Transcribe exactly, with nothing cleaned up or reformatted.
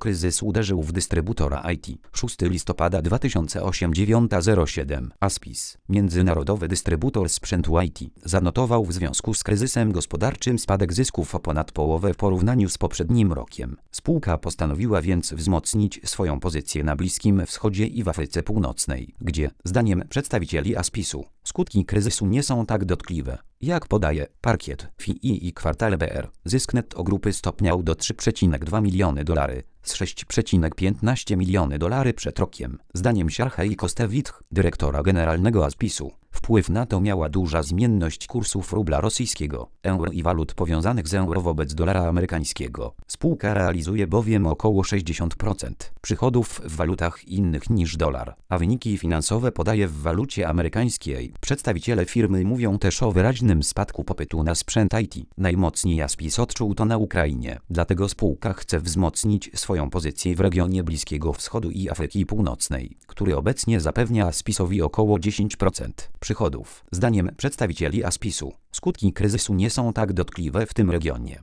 Kryzys uderzył w dystrybutora I T. szóstego listopada dwa tysiące osiemnastego dziewiąta zero siedem. Aspis, międzynarodowy dystrybutor sprzętu I T, zanotował w związku z kryzysem gospodarczym spadek zysków o ponad połowę w porównaniu z poprzednim rokiem. Spółka postanowiła więc wzmocnić swoją pozycję na Bliskim Wschodzie i w Afryce Północnej, gdzie, zdaniem przedstawicieli Aspisu, skutki kryzysu nie są tak dotkliwe. Jak podaje Parkiet, F I i kwartale B R, zysk netto grupy stopniał do trzy przecinek dwa miliony dolarów z sześć przecinek piętnaście miliony dolarów przed rokiem. Zdaniem Serhii Kostewitch, dyrektora generalnego Aspisu, wpływ na to miała duża zmienność kursów rubla rosyjskiego, euro i walut powiązanych z euro wobec dolara amerykańskiego. Spółka realizuje bowiem około sześćdziesiąt procent przychodów w walutach innych niż dolar, a wyniki finansowe podaje w walucie amerykańskiej. Przedstawiciele firmy mówią też o wyraźnym spadku popytu na sprzęt I T. Najmocniej Aspis odczuł to na Ukrainie, dlatego spółka chce wzmocnić swoją pozycję w regionie Bliskiego Wschodu i Afryki Północnej, który obecnie zapewnia Aspisowi około dziesięć procent przychodów. Zdaniem przedstawicieli Aspisu, skutki kryzysu nie są tak dotkliwe w tym regionie.